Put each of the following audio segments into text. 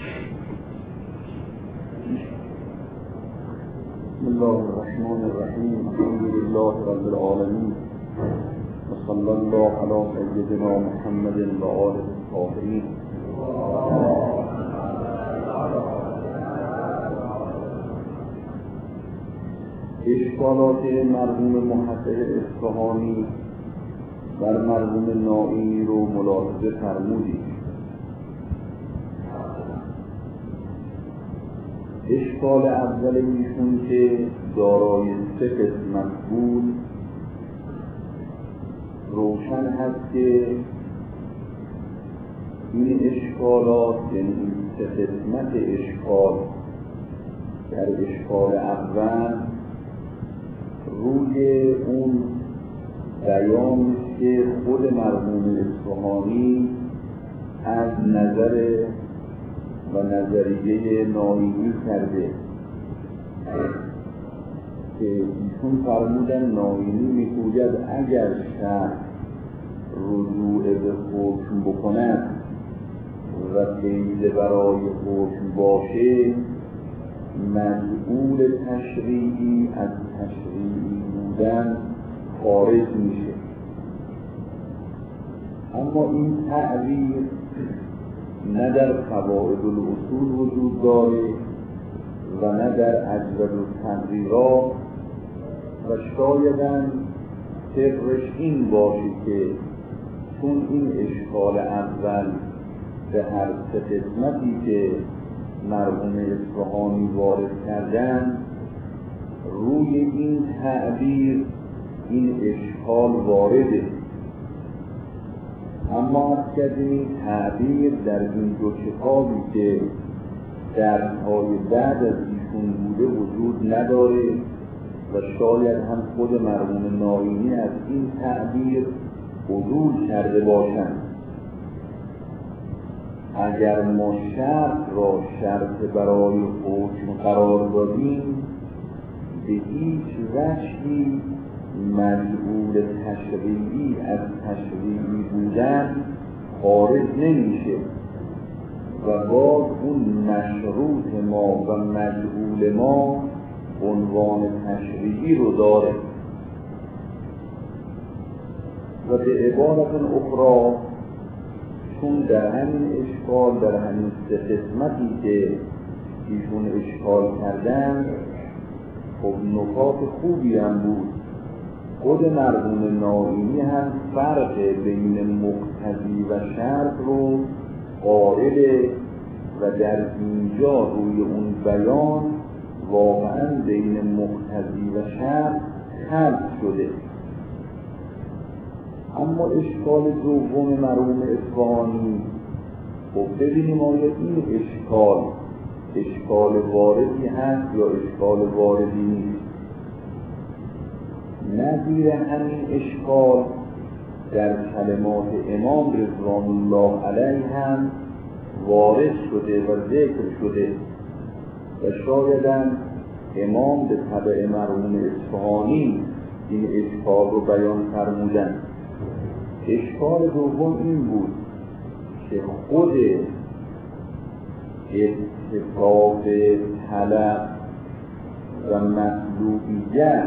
بسم الله الرحمن الرحیم. الحمد لله رب العالمین و صلی الله علی سیدنا محمد و آله الطاهرین. اشکالات مرحوم محقق اصفهانی بر مرحوم نائینی رو ملاحظه فرمودید. اشکال اول ایشون که دارای سه قسمت بود، روشن هست که این اشکالات، یعنی این سه قسمت اشکال در اشکال اول روی اون بیان که خود مرحوم اصفهانی از نظر و نظریه نائینی کرده که ایشون فرمودن نائینی میگوید اگر شخص رجوع به حکم بکند و قید برای حکم باشه، مسئول تشریعی از تشریعی بودن خارج میشه. اما این تعبیر نه در قواعد الاصول وجود داره و نه در اجود التقریرات و شایداً سرش این باشه که چون این اشکال اول به هر سه قسمتی که مرحوم اصفهانی وارد کردن روی این تعبیر این اشکال وارده. اما از کردیم تعبیر در این دو کتابی که درس‌های بعد از ایشون بوده وجود نداره و شاید هم خود مرحوم نائینی از این تعبیر عدول کرده باشند. اگر ما شرط را شرط برای حکم قرار دادیم، به هیچ وجهی مجعول تشریعی از تشریعی بودن خارج نمیشه و باز اون مشروط ما و مجعول ما عنوان تشریعی رو داره. و به عبارت اخرى چون در همین اشکال، در همین سه قسمتی که ایشون اشکال کردن، خب نکات خوبی هم بود. خود مرحوم نائینی هم فرق بین مقتضی و شرط رو قائله و در اینجا روی اون بیان واقعا بین مقتضی و شرط خلط شده. اما اشکال دوم مرحوم اصفهانی، خب ببینیم آیا این اشکال واردی هست یا اشکال واردی نیست. نظیر همین اشکال در کلمات امام رضوان الله علیه هم وارد شده و ذکر شده و شایداً امام به تبع مرحوم اصفهانی این اشکال رو بیان فرمودن. اشکال دوم این بود که خود اتفاق طلب و مطلوبیت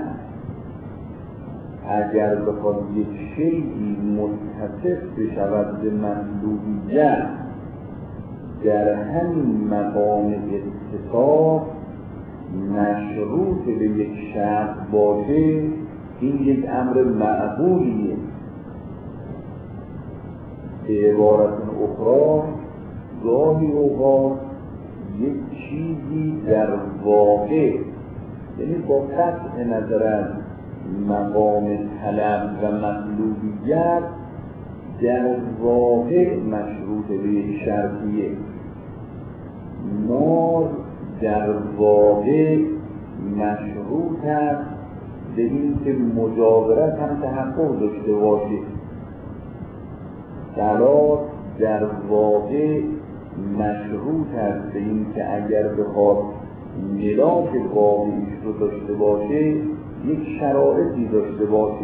اگر بخواد یک شیئی متصف بشود به مطلوبیت در همین مقام اتفاق مشروط به یک شرط باشه، این یک امر معقولیه. به عبارت اخرى گاهی اوقات یک چیزی در واقع، یعنی با قطع نظر از مقام طلب و مطلوبیت، در واقع مشروط به یک شرطیه. نار در واقع مشروط است به این که مجاورت هم تحقق داشته باشه. طلاق در واقع مشروط است به این که اگر بخواد ملاک واقعیش رو داشته باشه یک شرایطی داشته باشه.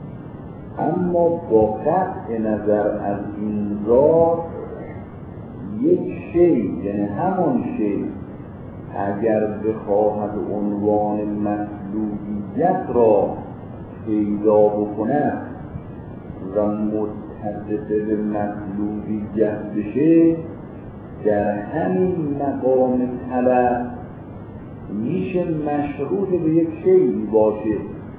اما با قطع نظر از این ذات یک شی یعنی همان شی اگر بخواهد عنوان مطلوبیت را پیدا بکند و متصف به مطلوبیت بشه، در همین مقام طلب میشه مشروط به یک شیئی باشه،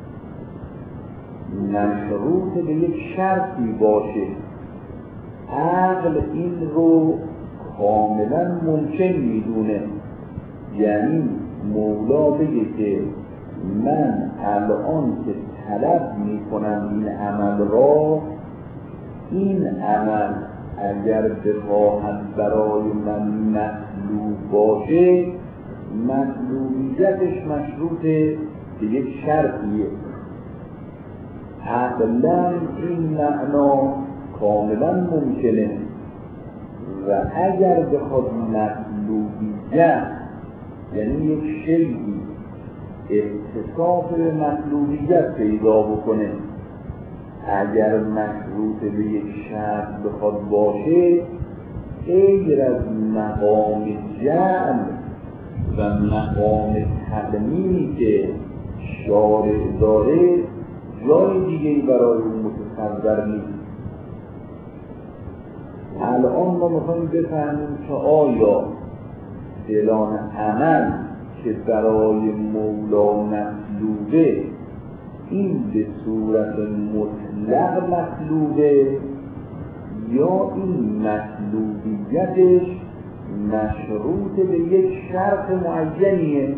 مشروط به یک شرطی باشه. عقل این رو کاملا ممکن میدونه، یعنی مولا بگه که من الان که طلب میکنم این عمل را، این عمل اگر بخواهد برای من مطلوب باشه، مطلوبیتش مشروط به یک شرطیه. عقلا این معنا کاملا ممکنه و اگر بخواد مطلوبیت یعنی یک شیئی اتصاف به مطلوبیت پیدا بکنه، اگر مشروط به یک شرط بخواد باشه، غیر از مقام جعل و مقام تقنینی که شارع داره جای دیگه‌ای برای اون متصور نیست. الان ما میخوایم بفهمیم که آیا فلان عمل که برای مولا مطلوبه این به صورت مطلق مطلوبه یا این مطلوبیتش مشروط به یک شرط معینیه.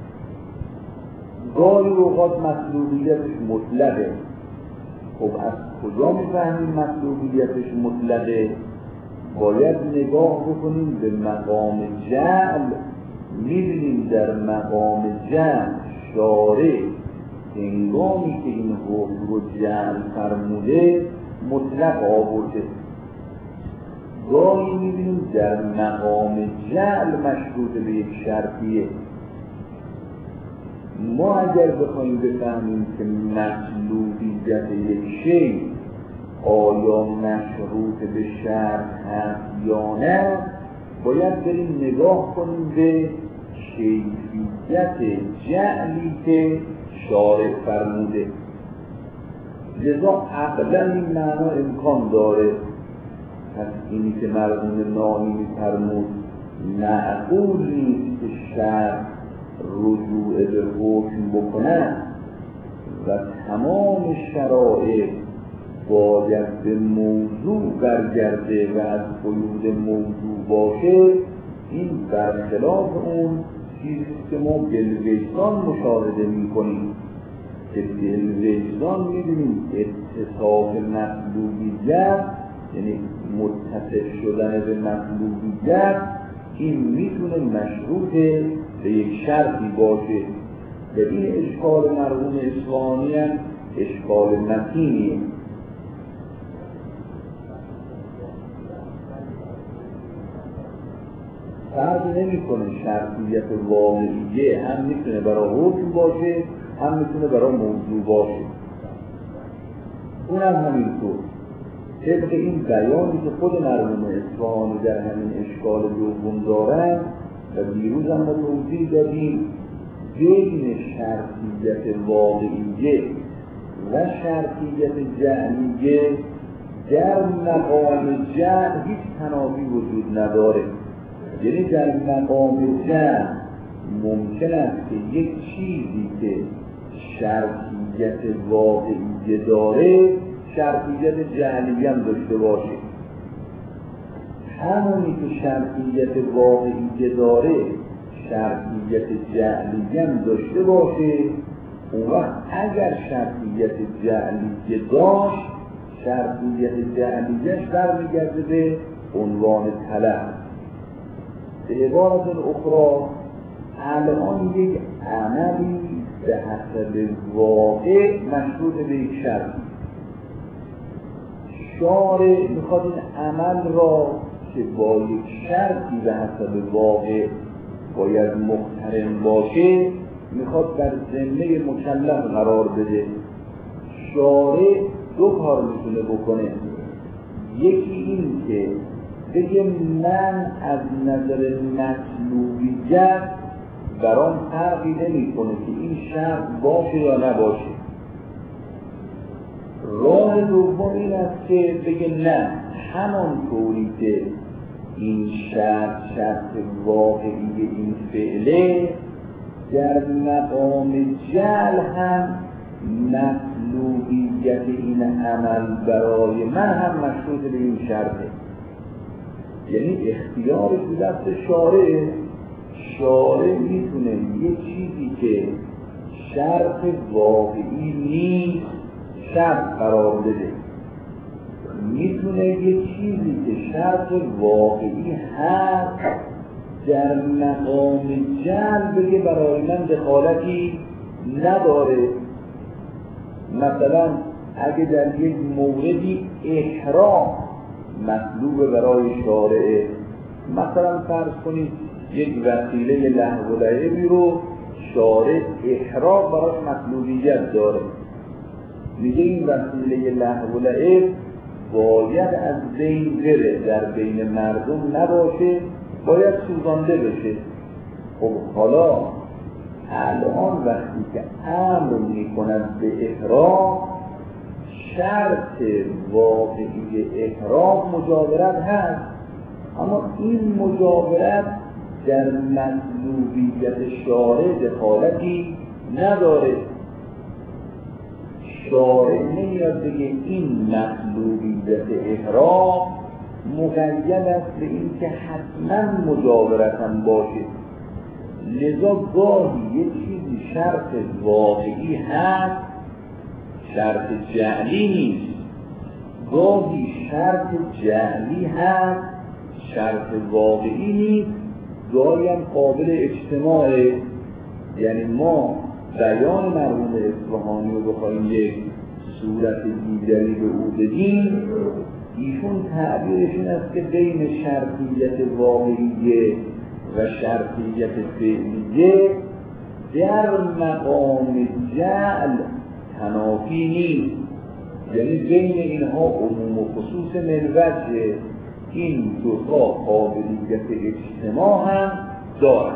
گاهی اوقات مطلوبیتش مطلقه. خب از کجا میفهمیم مطلوبیتش مطلقه؟ باید نگاه بکنیم به مقام جعل. می‌بینیم در مقام جعل شارع هنگامی که این حکم رو جعل فرموده مطلق آورده. گاهی می‌بینیم در مقام جعل مشروط به یک شرطیه. ما اگر بخوایم بفهمیم که مطلوبیت یک شی آیا مشروط به شرط هست یا نه، باید بریم نگاه کنیم به کیفیت جعلی که شارع فرموده. لذا عقلا این معنا امکان داره. پس اینی که مرحوم ناعیمی فرمود معقول نیست که شرع رجوع به حکم بکنه و تمام شرایط باید به موضوع برگرده و از قیود موضوع باشه، این برخلاف اون چیزی که ما بالوجدان مشاهده میکنیم که بالوجدان میدونیم اتصاف مطلوبیت یعنی متصف شدن به مطلوبیت این میتونه مشروط به یک شرطی باشه. و این اشکال مرحوم اصفهانی هم اشکال متینیه. فرق نمی‌کنه شرطیت واقعیه هم میتونه برای حکم باشه هم میتونه برای موضوع باشه. اونم همینطور. طبق این بیانی که خود مرحوم اصفهانی در همین اشکال دوم دارن و دیروز هم ما توضیح دادیم، بین شرطیت واقعیه و شرطیت جعلیه در مقام جعل هیچ تنافی وجود نداره. یعنی در مقام جعل ممکن است که یک چیزی که شرطیت واقعیه داره شرطیت جعلیه هم داشته باشه، همونی که شرطیت واقعیه داره شرطیت جعلیه هم داشته باشه. اون وقت اگر شرطیت جعلیه داشت، شرطیت جعلیهش برمیگرده به عنوان طلب. به عبارت اخرى الان یک عملی به حسب واقع مشروط به یک شرطی. شارع میخواد این عمل را که با یک شرطی به حسب واقع باید مقترن باشه میخواد در ذمه مکلف قرار بده. شارع دو کار میتونه بکنه. یکی این که بگه من از نظر مطلوبیت برام فرقی نمی کنه که این شرط باشه یا نباشه. راه دوم این است که بگه نه، همان طوری که این شرط واقعی این فعله، در مقام جعل هم مطلوبیت این عمل برای من هم مشروط به این شرطه. یعنی اختیارش به دست شارع. شارع میتونه یه چیزی که شرط واقعی نیست شرط قرار بده، میتونه یه چیزی که شرط واقعی هست در مقام جعل بگه برای من دخالتی نداره. مثلا اگه در یک موردی احرام مطلوب برای شارع، مثلا فرض کنید یک وسیله لهو و لعبی رو شارع احرام براش مطلوبیت داره، میگه این وسیله لهو و لعب باید از بین بره، در بین مردم نباشه، باید سوزانده بشه. خب حالا الان وقتی که امر میکنند به احرام، شرط واقعی احرام مجاورت هست، اما این مجاورت در مطلوبیت شارع دخالتی نداره. شارع نمیاد بگه این مطلوبیت احرام مقید است به این که حتما مجاورت هم باشه. لذا گاهی یه چیزی شرط واقعی هست، شرط جعلی نیست. گاهی شرط جعلی هست، شرط واقعی نیست. گاهی هم قابل اجتماعه. یعنی ما بیان مرحوم اصفهانی رو بخوایم یک صورت دیگری به او بدیم، ایشون تعبیرش این است که بین شرطیت واقعیه و شرطیت فعلیه در مقام جعل تنافی نیست. یعنی بین اینها عموم و خصوص ملوجه، این دوتا قابلیت اجتماع هم دارند.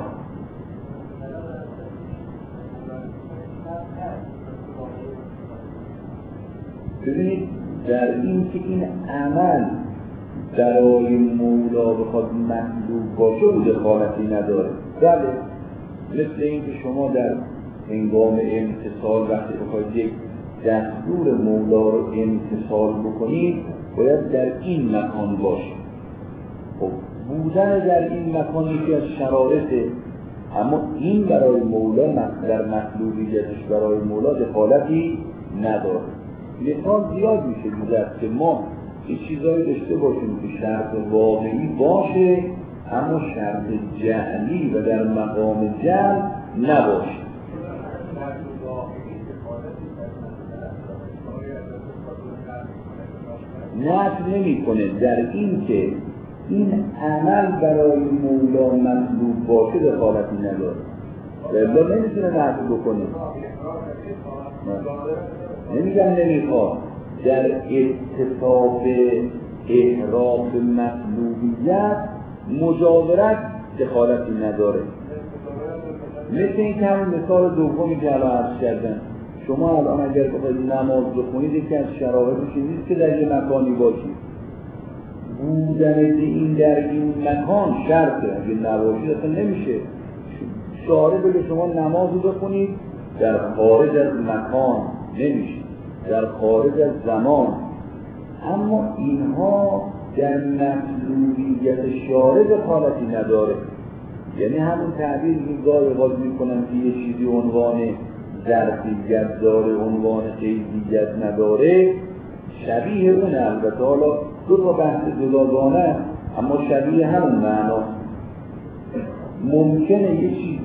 ببینید در این که این عمل برای مولا بخواد مطلوب باشه و دخالتی نداره. بله، مثل این که شما در هنگام امتثال وقتی بخواید یک دستور مولا رو امتثال بکنید باید در این مکان باشه. خب بودن در این مکان یکی از شرایطه، اما این برای مولا در مطلوبیتش برای مولا دخالتی نداره. مثال زیاد میشه دیدست که ما این چیزایی داشته باشیم که شرط واقعی باشه اما شرط جعلی و در مقام جعل نباشه. نفی نمی‌کنه در این که این عمل برای مولا مطلوب باشه دخالتی نداره. الله نمیتونه نفی بکنه. نمیگم نمیخواد، در اتصاف احرام به مطلوبیت مجاورت دخالتی نداره. مثل این که همون مثال دومی که الان عرض کردن، شما الان اگر بخواید نماز بخونید یکی از شرایطش این نیست که در یه مکانی باشید. بودن این در این مکان شرطه، اگه نباشید اصلا نمیشه. شارع بگه شما نماز رو بخونید در خارج از مکان نمیشه، در خارج از زمان. اما اینها در مطلوبیت شارع دخالتی نداره. یعنی همون تعبیر این گاهی غالب میکنن که یه چیزی عنوان ظرفیت داره، عنوان قیدیت نداره، شبیه اونه. البته حالا دو تا بحث جداگانه اما شبیه همون معنا. ممکنه یه چیزی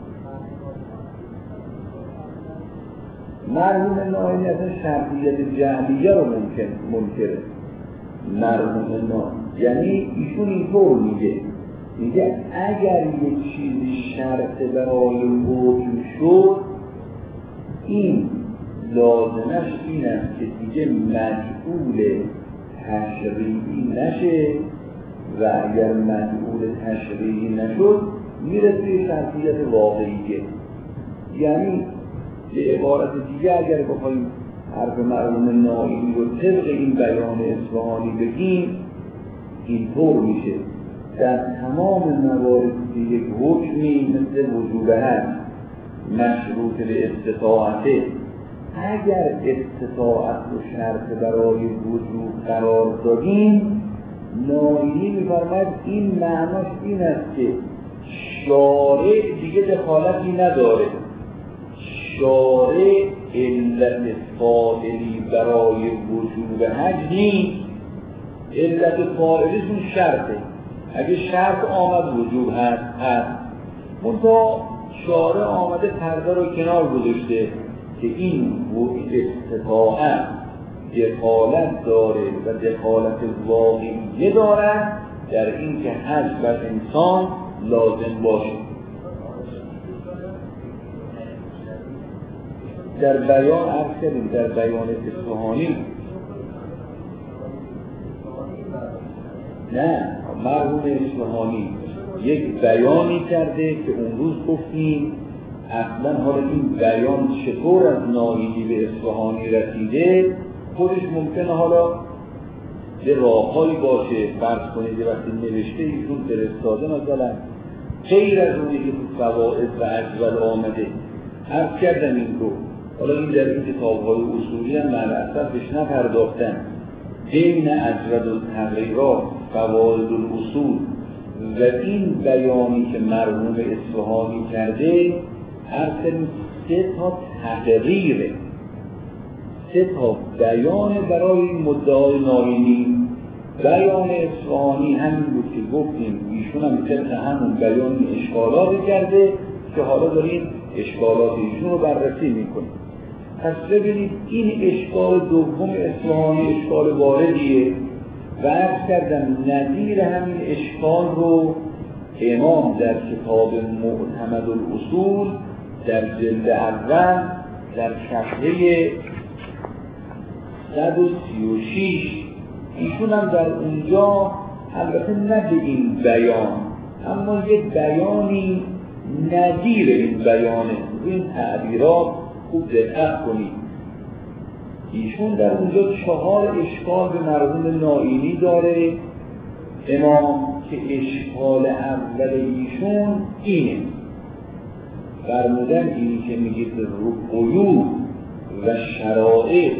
مرحوم ناینی اصلا شرطیت جعلیه رو منکره. مرحوم ناینی یعنی ایشون اینطور میگه اگر یه چیزی شرط برای حکم شد، این لازمش این است که دیگه مجبور تشریعی نشه و اگر مدعول تشریعی نشد میره توی شرطیت واقعیه. یعنی به عبارت دیگه اگر بخوایم حرف مرحوم نائینی رو طبق این بیان اصفهانی بگیم اینطور میشه: در تمام موارد که یک حکمی مثل وجوب هست مشروط به استطاعته، اگر استطاعت رو شرط برای وجوب قرار دادیم، نائینی می‌فرماید این معناش این است که شارع دیگه دخالتی نداره، شارع علت فاعلی برای وجوب حج نیست، علت فاعلیشون شرطه. اگه شرط آمد وجوب هست منتها شارع آمده پرده رو کنار گذاشته که این استطاعت دخالت داره و دخالت واقعیه داره در این که حج بر انسان لازم باشه. در بیان عرض کردیم، در بیان اصفهانی نه، مرحوم اصفهانی یک بیانی کرده که اون روز گفتیم اصلا حالا این بیان چطور از نائینی به اصفهانی رسیده خودش ممکنه حالا یه راههایی باشه. فرض کنید یه وقتی نوشته ایشون فرستاده مثلا غیر از اونی که تو فوائد و اجول آمده عرض کردم این رو. حالا این در این کتاب‌های اصولی هم معرفت بهش نپرداختن. بین اجود التغییرات، فوائد الاصول و این بیانی که مرحوم اصفهانی کرده عرض 3 تا تقریره، 3 تا بیان برای این مدعای نائینی. بیان اصفهانی همین بود که گفتیم ایشون هم طبق همون بیان اشکالاتی کرده که حالا داریم اشکالات ایشون رو بررسی میکنیم. پس ببینید این اشکال دوم اصفهانی اشکال واردیه و عرض کردم نظیر همین اشکال رو امام در کتاب معتمد الاصول در جلد اول در صفحه 136 ایشون هم در اونجا البته نه به این بیان اما یک بیانی نظیر این بیانه، این تعبیرات خوب دقت کنید. ایشون در اونجا 4 اشکال به مرحوم نائینی داره امام که اشکال اول ایشون اینه، فرمودن اینی که میگید قیود و شرائع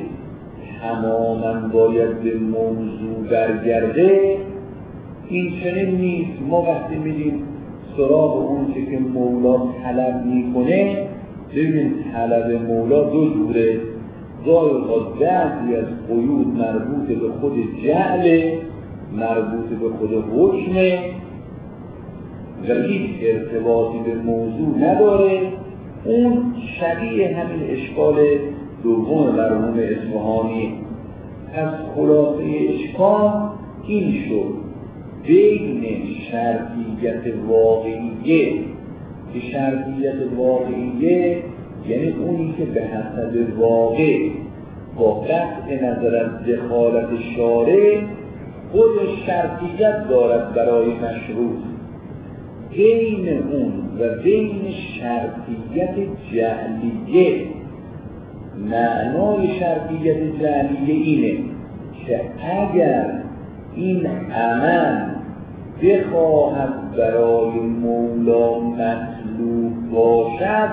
تماما باید به موضوع برگرده، این چنین نیست. ما وقتی میدیم سراغ اون که مولا طلب میکنه، ببینید طلب مولا 2 جوره. گاهی اوقات بعضی از قیود مربوط به خود جعل، مربوط به خود حکمه و هیچ ارتباطی به موضوع نداره. اون شبیه همین اشکال دوم مرحوم اصفهانی. از خلاصه اشکال این شد بین شرطیت واقعیه که شرطیت واقعیه یعنی اونی که به حسب واقع با قطع نظر از دخالت شارع خود شرطیت دارد برای مشروط، بین اون و بین شرطیت جعلیه. معنای شرطیت جعلیه اینه که اگر این عمل بخواهد برای مولا مطلوب باشد،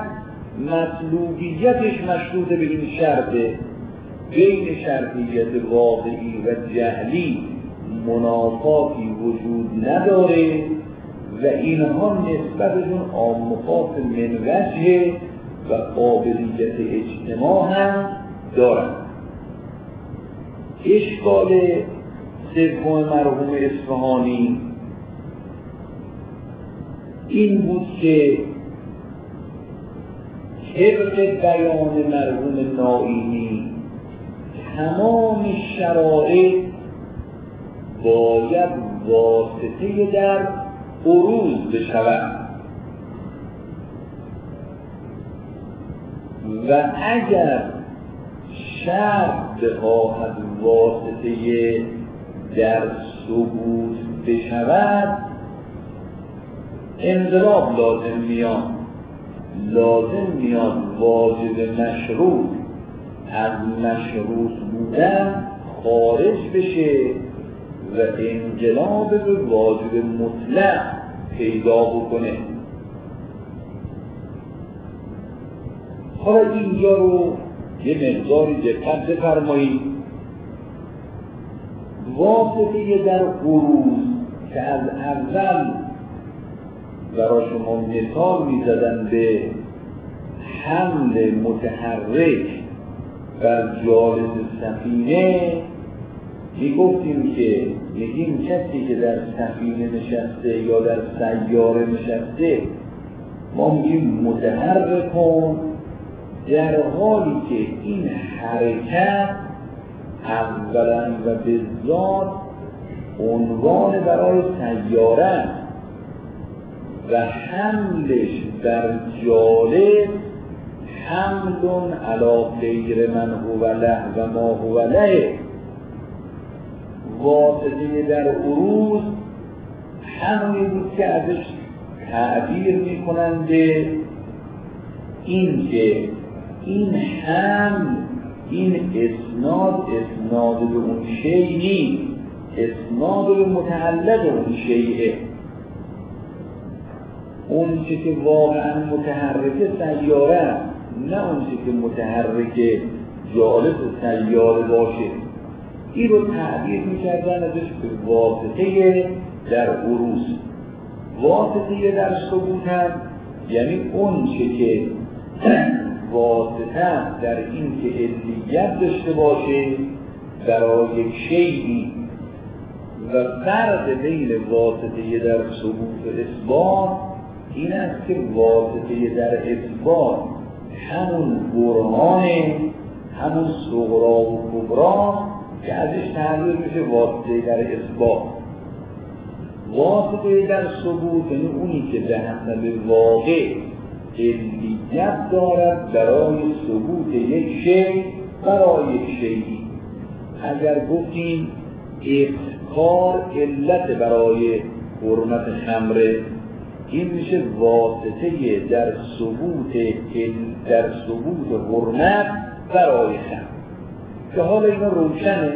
مطلوبیتش مشروط به این شرطه. بین شرطیت واقعی و جعلی منافاتی وجود نداره و اینها نسبتشون آمخاف من وجه و قابلیت اجتماع هم دارن. اشکال سوم مرحوم اصفهانی این بود که طبق بیان مرحوم نائینی تمام شرائع باید واسطه در عروض بشود و اگر شرط بخواهد واسطه در ثبوت بشود انقلاب لازم میاد واجب مشروط از مشروط بودن خارج بشه و انقلاب به واجب مطلق پیدا بکنه. حالا اینجا رو یه مقداری دقت بفرمایید. واسطه در عروض که از اول برای شما مثال می‌زدن به حمل متحرک بر جالس سفینه، میگفتیم که میگیم کسی که در سفینه نشسته یا در سیاره نشسته ما میگیم متحرک کن، در حالی که این حرکت اولا و به ذات عنوان برای سیاره و حملش بر جالب حمل علی غیر من هو له و ما هو له. واسطه در عروض همونی بود که ازش تعبیر میکنند به این که این حمل، این اسناد به اون شیء نیست، اسناد به متعلق اون شیء. اون چی که واقعا متحرک سیاره، نه اون چی که متحرک جالب سیاره باشه. این رو تعبیر میکردن ازش به واسطه در عروض. واسطه در ثبوت هم یعنی اون چی که واسطه در این که علیت داشته باشه برای یک شیئی و فرق بین واسطه در ثبوت و اثبات این است که واسطه در اثبات همون برهانه، همون صغرا و کبرا که ازش تعبیر میشه واسطه در اثبات. واسطه در ثبوت یعنی اونی که به حسب واقع علیت دارد برای ثبوت یک شیء برای یک شیئی. اگر گفتیم افتکار علت برای حرمت خمره، این میشه واسطه در ثبوت حرمت برای خمر. که حالا اینا روشنه.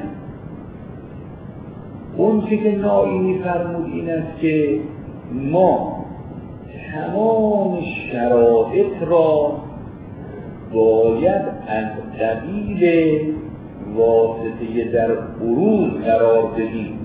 اون چی که نائینی فرمود این است که ما تمام شرایط را باید از قبیل واسطه در عروض قرار بدیم.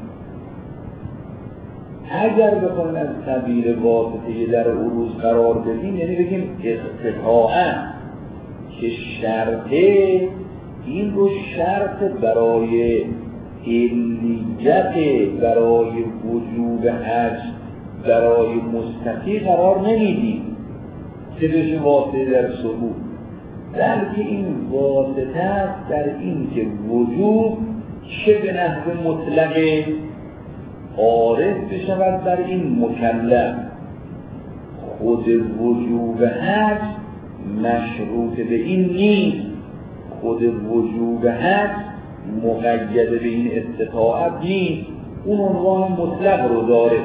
اگر بخوایم از قبیل واسطه در عروض قرار بدیم یعنی بگیم اقتطاعاً که شرطه این رو شرط برای علیت، برای وجوب حج، برای مستقی قرار نمیدیم که بشه واسطه در ثبوت، بلکه این واسطه است در این که وجوب چه به نحو مطلق عارض بشود بر این مکلف. خود وجوب حج مشروط به این نیست، خود وجوب حج مقید به این استطاعت نیست، اون عنوان مطلق رو داره.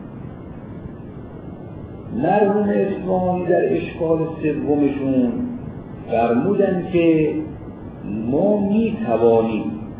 مرحوم اصفهانی در اشکال سومشون فرمودن که ما می توانیم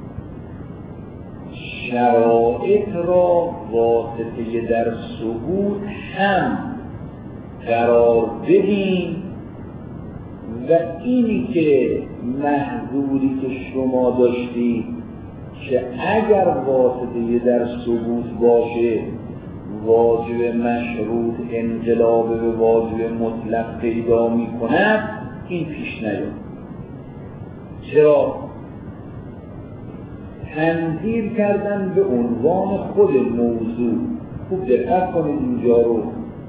شرایط را واسطه در ثبوت هم قرار بدیم و اینی که محظوری که شما داشتید که اگر واسطه در ثبوت باشه واجب مشروط انقلاب به واجب مطلق پیدا می کند، این پیش نیاد. چرا؟ تنظیر کردن به عنوان خود موضوع. خوب دقت کنید اینجا رو.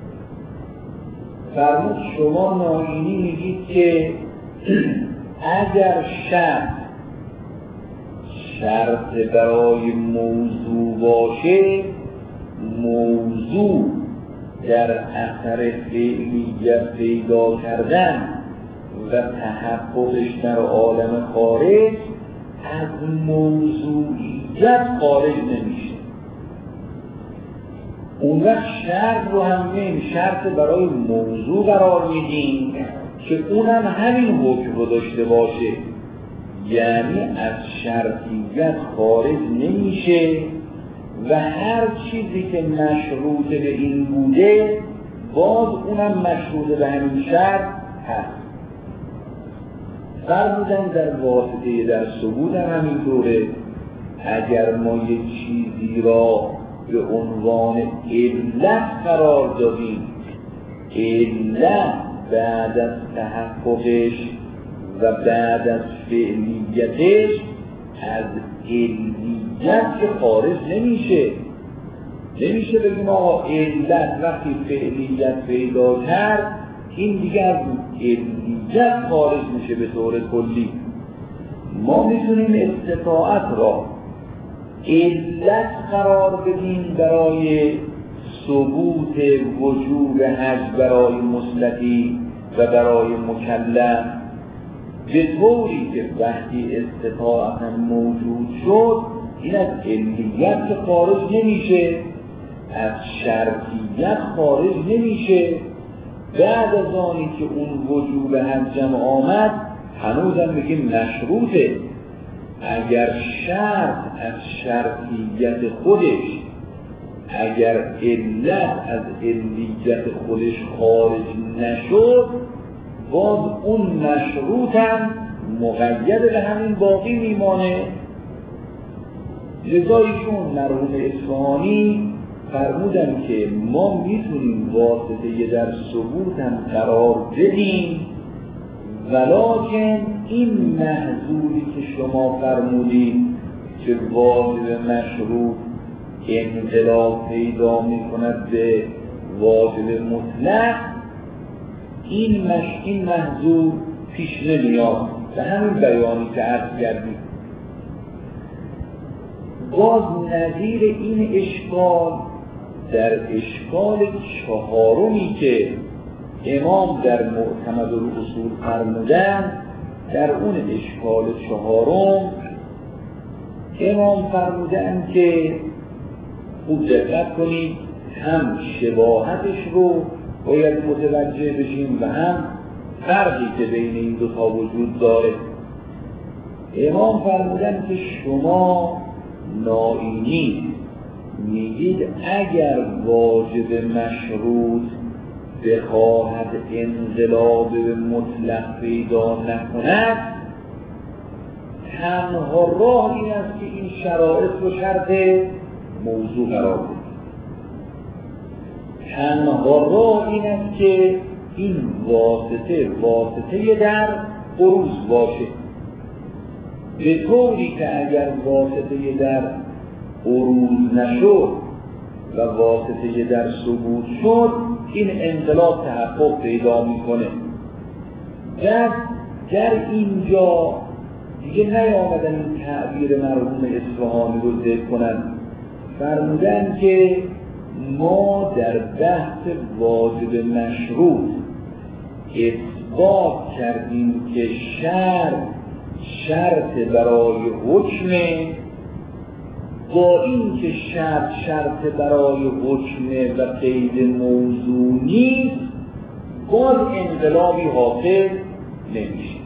فرمود شما نائینی میگید که اگر شرط برای موضوع باشه، موضوع در اثر فعلیت پیدا کردن و تحققش در عالم خارج از موضوعیت خارج نمیشه. اون وقت شرط رو هم شرط برای موضوع قرار میدیم که اونم همین حکم رو داشته باشه، یعنی از شرطیت خارج نمیشه و هر چیزی که مشروط به این بوده باز اونم مشروط به همین شرط هست. فرمودن در واسطه در ثبوت هم همینطوره. اگر ما یک چیزی را به عنوان علت قرار دادیم، علت بعد از تحققش و بعد از فعلیتش از علیت که خارج نمیشه بگیم آقا علت وقتی فعلیت پیدا کرد این دیگه از علیت خارج میشه به طور کلی. ما میتونیم استطاعت را علت قرار بدیم برای ثبوت وجوب حج برای مطلقی و برای مکلف، به طوری که وقتی استطاعت هم موجود شد این از علیت خارج نمیشه، از شرطیت خارج نمیشه. بعد از آنی که اون وجوب حجم آمد هنوزم بگیم مشروطه. اگر شرط از شرطیت خودش، اگر علت از علیت خودش خارج نشد باز اون مشروط هم مقید به همین باقی میمانه. لذا ایشون مرحوم اصفهانی فرمودن که ما میتونیم واسطه در ثبوت هم قرار بدیم، ولکن این محظوری که شما فرمودید که واجب مشروط انقلاب پیدا میکند به واجب مطلق، این محظور پیش نمیاد به همین بیانی که عرض کردیم. باز نظیر این اشکال در اشکال چهارمی که امام در معتمد الاصول فرمودن، در اون اشکال چهارم امام فرمودن که خوب دقت کنید، هم شباهتش رو باید متوجه بشیم و هم فرقی که بین این دو تا وجود داره. امام فرمودن که شما نائینی میگید اگر واجب مشروط بخواهد انقلاب به مطلق پیدا نکند، تنها راه این است که این شرایط رو شرط موضوع قرار بدید. تنها راه این است که این واسطه در عروض باشه، به طوری که اگر واسطه در عروض نشد و واسطه در ثبوت شد این انقلاب تحقق پیدا میکنه. در اینجا دیگه نیامدن این تعبیر مرحوم اصفهانی رو ذکر کنن، فرمودن که ما در بحث واجب مشروط اثبات کردیم که شرط برای حکمه، با این که شرط برای حکمه و قید موضوع نیست باز انقلابی حاصل نمیشه.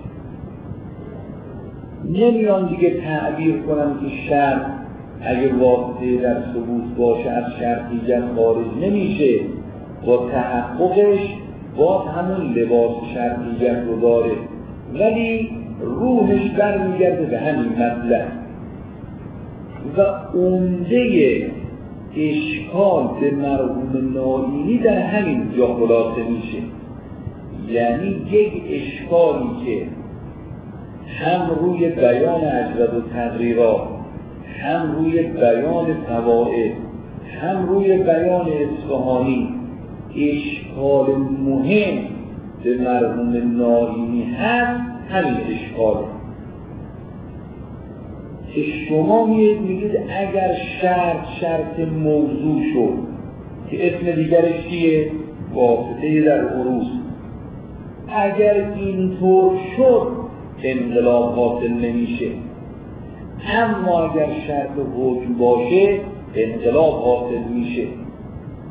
نمیان دیگه تعبیر کنم که شرط اگر واسطه در ثبوت باشه از شرطیت خارج نمیشه، با تحققش باز همون لباس شرطیت رو داره، ولی روحش برمیگرده به همین مطلب. و عمده اشکال به مرحوم نائینی در همین جا خلاصه میشه، یعنی یک اشکالی که هم روی بیان اجرد و تقریرات، هم روی بیان فوائد، هم روی بیان اصفهانی اشکال مهم به مرحوم نائینی هست، همین اشکاله که شما میگید اگر شرط موضوع شد که اسم دیگرش چیه؟ واسطه در عروض، اگر اینطور شد انقلاب حاصل نمیشه، اما اگر شرط حکم باشه انقلاب حاصل میشه.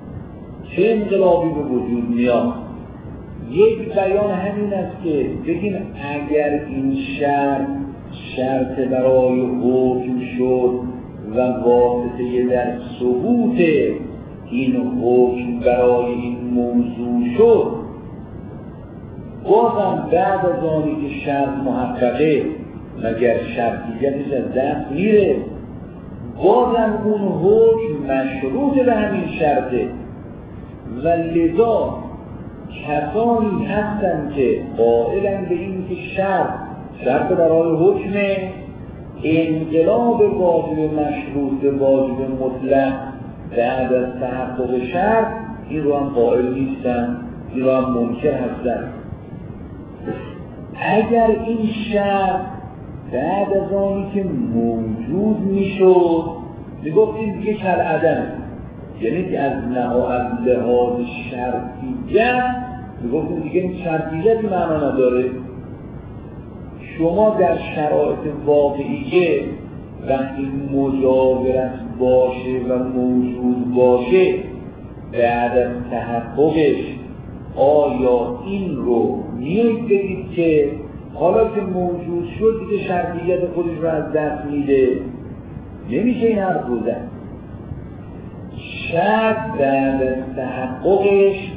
چه انقلابی به وجود میاد؟ یک بیان همین است که بگیم اگر این شرط برای حکم شد و واسطه در ثبوت این حکم برای این موضوع شد، بازم بعد از آنی که شرط محققه مگر شرطیتش از دست میره، بازم اون حکم مشروط به همین شرطه و لذا کسانی هستند که قائلند به این که شرط برای حکم انقلاب واجب مشروط به واجب مطلق بعد از تحقق شرط، این رو هم قائل نیستن، این رو هم منکر هستن. اگر این شرط بعد از آنی که موجود میشد میگفتیم دیگه کالعدم، یعنی که از لحاظ شرطیت میگفتیم دیگه این شرطیتی معنا نداره. شما در شرایط واقعیه وقتی مجاورت باشه و موجود باشه بعد از تحققش آیا این رو میایید بگید که حالا که موجود شد دیگه شرطیت خودش رو از دست میده؟ نمیشه این حرف رو زد. شرط بعد از تحققش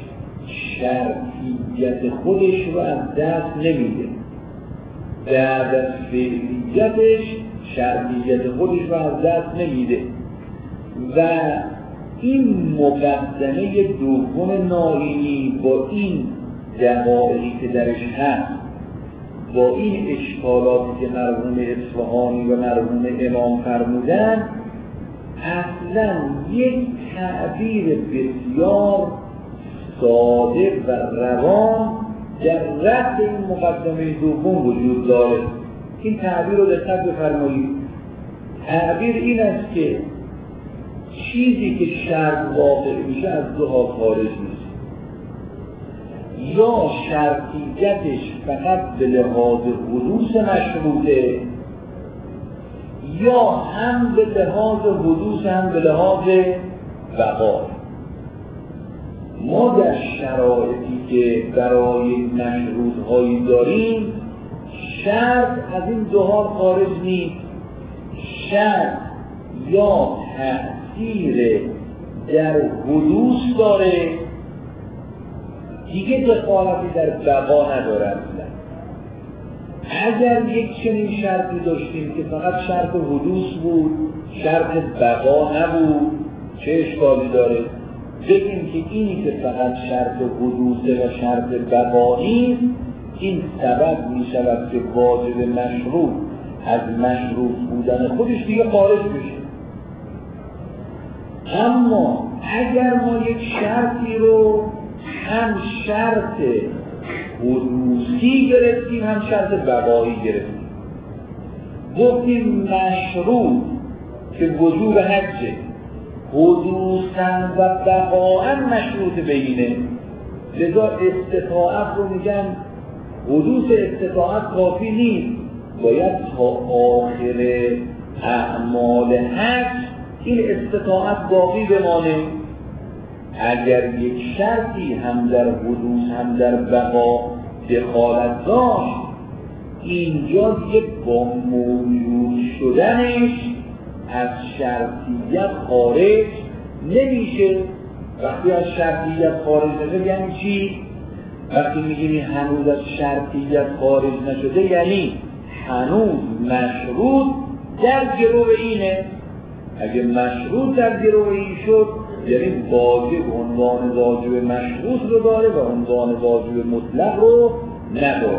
شرطیت خودش رو از دست نمیده، بعد از فعلیتش شرطیت خودش رو از دست نمیده و این مقدمه دوم نائینی با این دقایقی که درش هست، با این اشکالاتی که مرحوم اصفهانی و مرحوم امام فرمودن، اصلا یک تعبیر بسیار صادق و روان در رد این مقدمه دوم وجود داره. این تعبیر رو دقت بفرمایید. تعبیر این است که چیزی که شرط واقع میشه از دو حال خارج نیست، یا شرطیتش فقط به لحاظ حدوث مشروطه، یا هم به لحاظ حدوث هم به لحاظ بقا. ما در شرایطی که برای مشروط هایی داریم شرط از این دو حال خارج نیست. شرط یا تأثیر در حدوث داره، دیگه دخالتی در بقا نداره. اصلا اگر یک چنین شرطی داشتیم که فقط شرط حدوث بود، شرط بقا نبود، چه اشکالی داره؟ بگیم که اینی که فقط شرط حدوثه و شرط بقا نیست، این سبب می شود که واجب مشروط از مشروط بودن خودش دیگه خارج بشه. اما اگر ما یک شرطی رو هم شرط حدوثی گرفتیم هم شرط بقایی گرفتیم، گفتیم مشروط که وجوب حجه، حدوثاً و بقاءً مشروط بینه، لذا استطاعت رو میگن حدوث استطاعت کافی نیست، باید تا آخر اعمال حج این استطاعت باقی بمانه. اگر یک شرطی هم در حدوث هم در بقا دخالت داشت، اینجا دیگه با موجود شدنش از شرطیت خارج نمیشه. وقتی از شرطیت خارج نشده یعنی چی؟ وقتی میگیم هنوز از شرطیت خارج نشده یعنی هنوز مشروط در گروه اینه. اگه مشروط در گروه این شد یعنی واجب عنوان واجب مشروط رو داره و عنوان واجب مطلق رو نداره.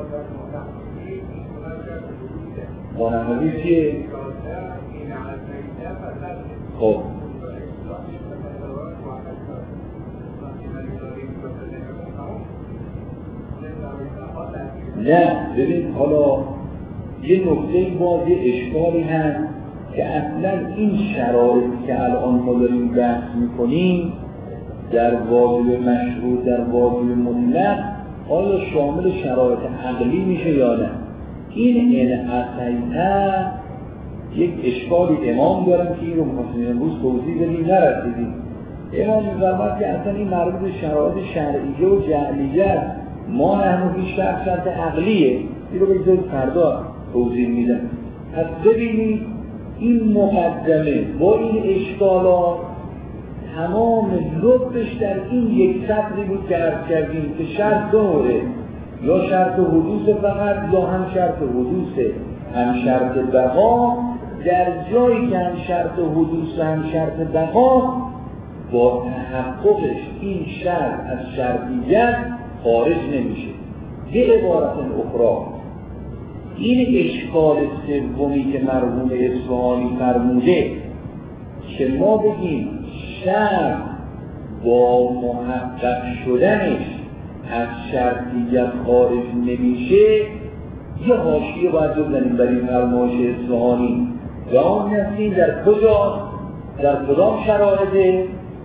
مانموی چیه؟ خب نه ببین، حالا یه نکته باز یه اشکالی هست که اصلا این شرایطی که الان ما داریم بحث میکنیم در واجب مشروط در واجب مطلق آیا شامل شرایط عقلی میشه یا نه؟ این اصیل‌تر یک اشکالی امام دارم که این رو میخواستیم امروز توضیح بدیم نرسیدیم. امام می‌فرماید که اصلا این مربوط به شرایط شرعیه و جعلیه است. ما نحن فی شرط عقلیه. این رو بگذارید فردا توضیح میدم. پس ببینید این مقدمه با این اشکالات تمام لبش در این یک سطری بود که عرض کردیم که شرط دوره، یا شرط حدوث فقط یا هم شرط حدوثه هم شرط بقا. در جایی که هم شرط حدوث هم شرط بقا با تحققش این شرط از شرطیت خارج نمیشه. به عبارت اخرى این اشکال سومی که مرحوم اصفهانی فرموده که ما بگیم شرط با محقق شدنش از شرطیت خارج نمیشه، یه حاشیه باید بزنیم برای این فرمایش اصفهانی. یا آن نسیم در کجا؟ در کدام شرایطه؟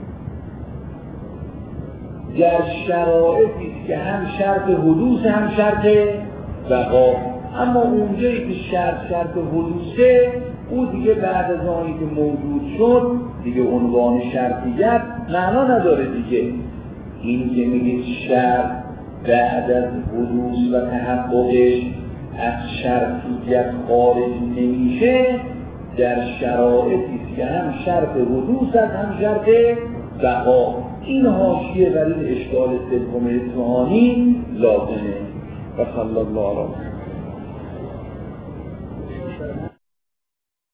در شرایطی که هم شرط حدوث هم شرط بقا. اما اونجایی که شرط حدوثه، او دیگه بعد از آنی که موجود شد دیگه عنوان شرطیت معنا نداره دیگه. این که میگه شرط بعد از حدوث و تحققش از شرطیت خارج نمیشه، در شرایطی که هم شرط حدوث است هم شرط بقا. این حاشیه برای اشکال سوم اصفهانی لازمه. و صلی الله علیه